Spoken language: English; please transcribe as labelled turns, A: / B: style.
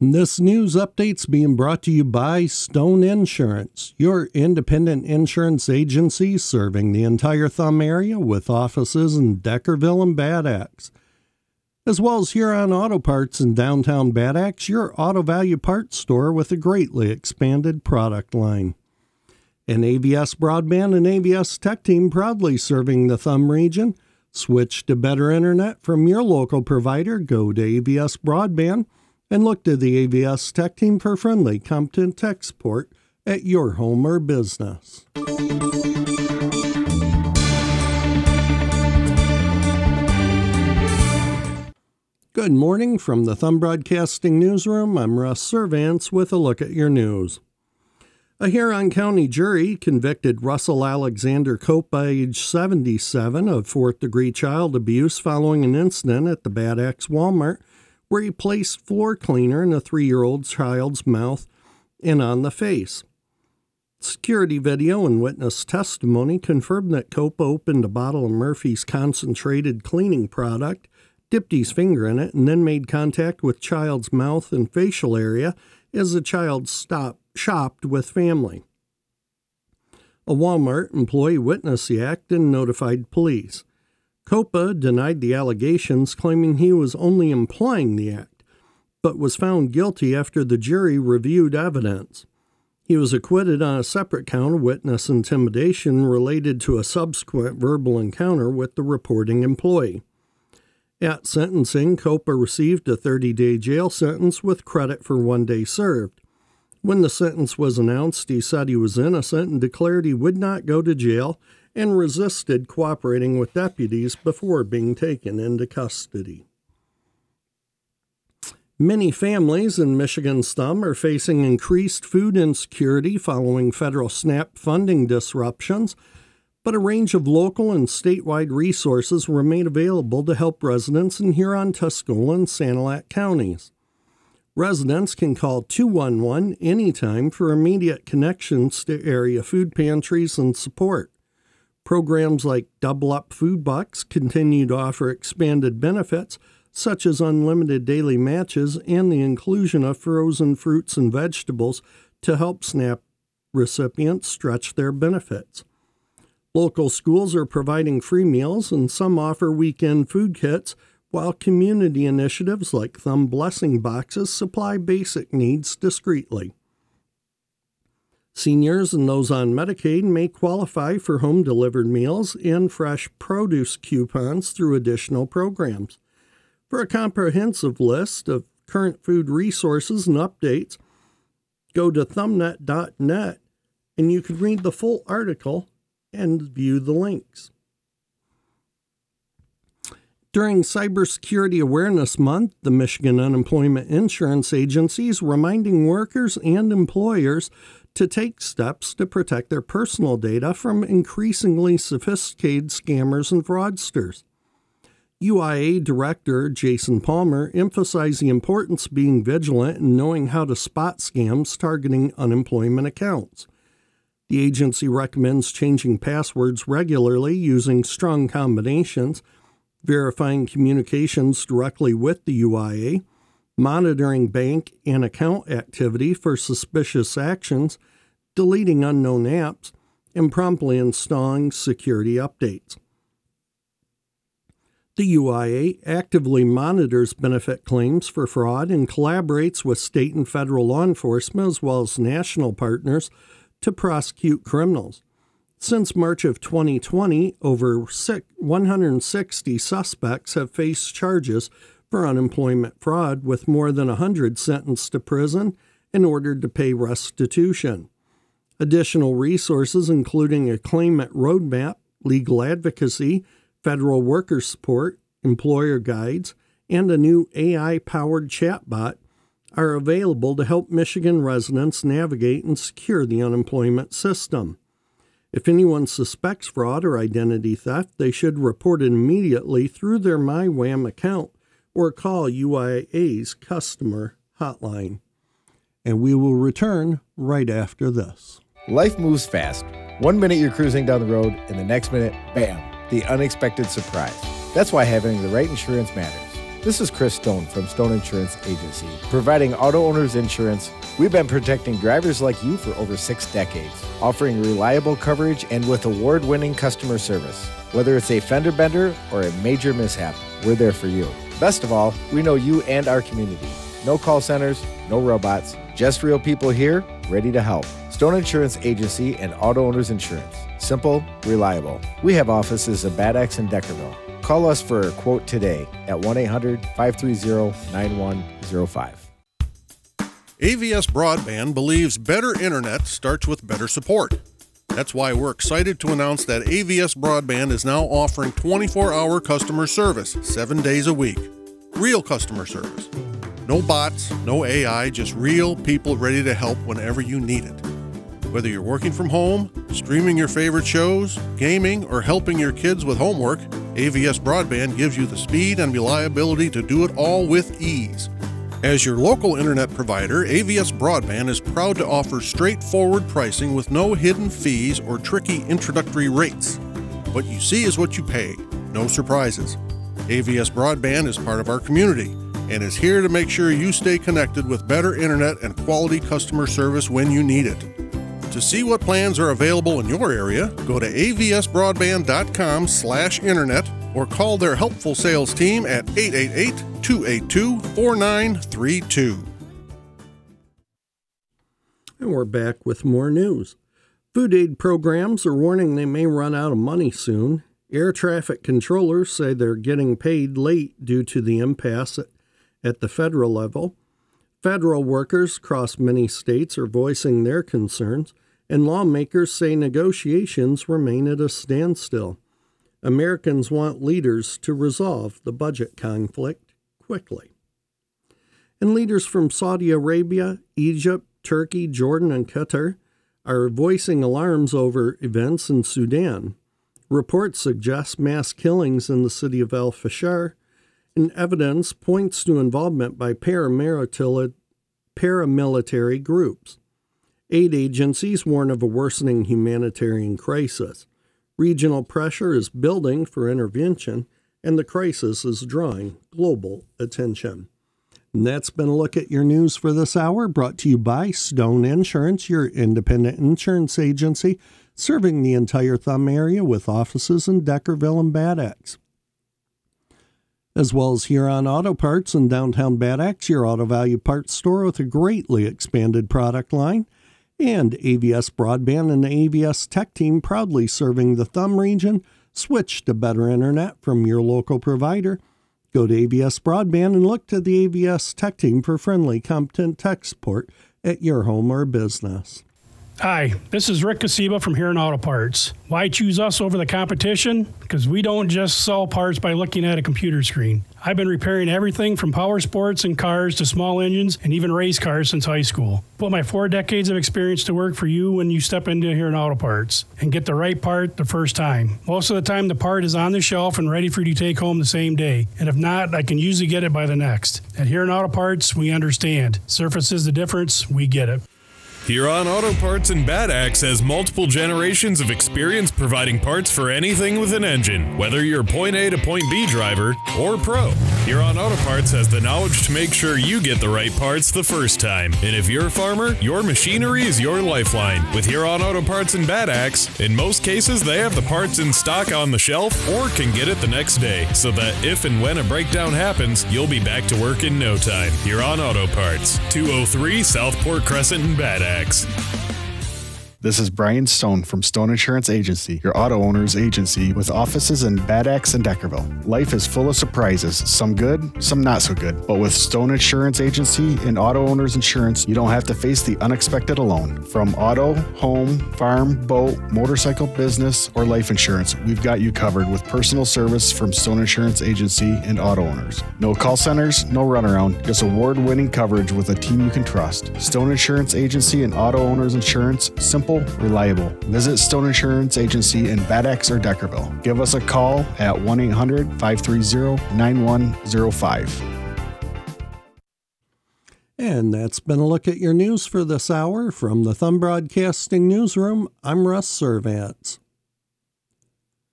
A: This news update's being brought to you by Stone Insurance, your independent insurance agency serving the entire Thumb area with offices in Deckerville and Bad Axe. As well as Huron Auto Parts in downtown Bad Axe, your auto value parts store with a greatly expanded product line. And AVS Broadband and AVS Tech Team proudly serving the Thumb region. Switch to better internet from your local provider. Go to AVS Broadband and look to the AVS Tech Team for friendly, competent tech support at your home or business. Good morning from the Thumb Broadcasting Newsroom. I'm Russ Servance with a look at your news. A Huron County jury convicted Russell Alexander Copa, age 77, of fourth-degree child abuse following an incident at the Bad Axe Walmart where he placed floor cleaner in a 3-year-old child's mouth and on the face. Security video and witness testimony confirmed that Copa opened a bottle of Murphy's concentrated cleaning product, dipped his finger in it, and then made contact with child's mouth and facial area as the child shopped with family. A Walmart employee witnessed the act and notified police. Copa denied the allegations, claiming he was only implying the act, but was found guilty after the jury reviewed evidence. He was acquitted on a separate count of witness intimidation related to a subsequent verbal encounter with the reporting employee. At sentencing, Copa received a 30-day jail sentence with credit for 1 day served. When the sentence was announced, he said he was innocent and declared he would not go to jail and resisted cooperating with deputies before being taken into custody. Many families in Michigan's Thumb are facing increased food insecurity following federal SNAP funding disruptions, but a range of local and statewide resources remain available to help residents in Huron, Tuscola, and Sanilac counties. Residents can call 211 anytime for immediate connections to area food pantries and support. Programs like Double Up Food Bucks continue to offer expanded benefits, such as unlimited daily matches and the inclusion of frozen fruits and vegetables to help SNAP recipients stretch their benefits. Local schools are providing free meals, and some offer weekend food kits, while community initiatives like Thumb Blessing Boxes supply basic needs discreetly. Seniors and those on Medicaid may qualify for home-delivered meals and fresh produce coupons through additional programs. For a comprehensive list of current food resources and updates, go to thumbnet.net and you can read the full article and view the links. During Cybersecurity Awareness Month, the Michigan Unemployment Insurance Agency is reminding workers and employers to take steps to protect their personal data from increasingly sophisticated scammers and fraudsters. UIA Director Jason Palmer emphasized the importance of being vigilant and knowing how to spot scams targeting unemployment accounts. The agency recommends changing passwords regularly using strong combinations, verifying communications directly with the UIA, monitoring bank and account activity for suspicious actions, deleting unknown apps, and promptly installing security updates. The UIA actively monitors benefit claims for fraud and collaborates with state and federal law enforcement as well as national partners to prosecute criminals. Since March of 2020, over 160 suspects have faced charges for unemployment fraud, with more than 100 sentenced to prison and ordered to pay restitution. Additional resources, including a claimant roadmap, legal advocacy, federal worker support, employer guides, and a new AI-powered chatbot, are available to help Michigan residents navigate and secure the unemployment system. If anyone suspects fraud or identity theft, they should report it immediately through their MyWham account or call UIA's customer hotline. And we will return right after this.
B: Life moves fast. 1 minute you're cruising down the road, and the next minute, bam, the unexpected surprise. That's why having the right insurance matters. This is Chris Stone from Stone Insurance Agency. Providing auto owners insurance, we've been protecting drivers like you for over 6 decades, offering reliable coverage and with award-winning customer service. Whether it's a fender bender or a major mishap, we're there for you. Best of all, we know you and our community. No call centers, no robots, just real people here, ready to help. Stone Insurance Agency and Auto Owners Insurance. Simple, reliable. We have offices in Bad Axe and Deckerville. Call us for a quote today at 1-800-530-9105.
C: AVS Broadband believes better internet starts with better support. That's why we're excited to announce that AVS Broadband is now offering 24-hour customer service, 7 days a week. Real customer service. No bots, no AI, just real people ready to help whenever you need it. Whether you're working from home, streaming your favorite shows, gaming, or helping your kids with homework, AVS Broadband gives you the speed and reliability to do it all with ease. As your local internet provider, AVS Broadband is proud to offer straightforward pricing with no hidden fees or tricky introductory rates. What you see is what you pay. No surprises. AVS Broadband is part of our community and is here to make sure you stay connected with better internet and quality customer service when you need it. To see what plans are available in your area, go to avsbroadband.com/internet or call their helpful sales team at 888-282-4932.
A: And we're back with more news. Food aid programs are warning they may run out of money soon. Air traffic controllers say they're getting paid late due to the impasse at the federal level. Federal workers across many states are voicing their concerns, and lawmakers say negotiations remain at a standstill. Americans want leaders to resolve the budget conflict quickly. And leaders from Saudi Arabia, Egypt, Turkey, Jordan, and Qatar are voicing alarms over events in Sudan. Reports suggest mass killings in the city of Al Fashar, and evidence points to involvement by paramilitary groups. Aid agencies warn of a worsening humanitarian crisis. Regional pressure is building for intervention, and the crisis is drawing global attention. And that's been a look at your news for this hour, brought to you by Stone Insurance, your independent insurance agency, serving the entire Thumb area with offices in Deckerville and Bad Axe. As well as Huron Auto Parts in downtown Bad Axe, your auto value parts store with a greatly expanded product line. And AVS Broadband and the AVS Tech Team proudly serving the Thumb region. Switch to better internet from your local provider. Go to AVS Broadband and look to the AVS Tech Team for friendly, competent tech support at your home or business.
D: Hi, this is Rick Casiba from Huron Auto Parts. Why choose us over the competition? Because we don't just sell parts by looking at a computer screen. I've been repairing everything from power sports and cars to small engines and even race cars since high school. Put my 4 decades of experience to work for you when you step into Huron Auto Parts and get the right part the first time. Most of the time the part is on the shelf and ready for you to take home the same day. And if not, I can usually get it by the next. At Huron Auto Parts, we understand. Surface is the difference, we get it.
E: Huron Auto Parts in Bad Axe has multiple generations of experience providing parts for anything with an engine, whether you're a point A to point B driver or pro. Huron Auto Parts has the knowledge to make sure you get the right parts the first time. And if you're a farmer, your machinery is your lifeline. With Huron Auto Parts in Bad Axe, in most cases they have the parts in stock on the shelf or can get it the next day, so that if and when a breakdown happens, you'll be back to work in no time. Huron Auto Parts, 203 Southport Crescent in Bad Axe.
F: This is Brian Stone from Stone Insurance Agency, your auto owner's agency with offices in Bad Axe and Deckerville. Life is full of surprises, some good, some not so good. But with Stone Insurance Agency and Auto Owners Insurance, you don't have to face the unexpected alone. From auto, home, farm, boat, motorcycle, business, or life insurance, we've got you covered with personal service from Stone Insurance Agency and Auto Owners. No call centers, no runaround, just award-winning coverage with a team you can trust. Stone Insurance Agency and Auto Owners Insurance, simple, reliable. Visit Stone Insurance Agency in Bad Axe or Deckerville. Give us a call at 1-800-530-9105.
A: And that's been a look at your news for this hour. From the Thumb Broadcasting Newsroom, I'm Russ Servants.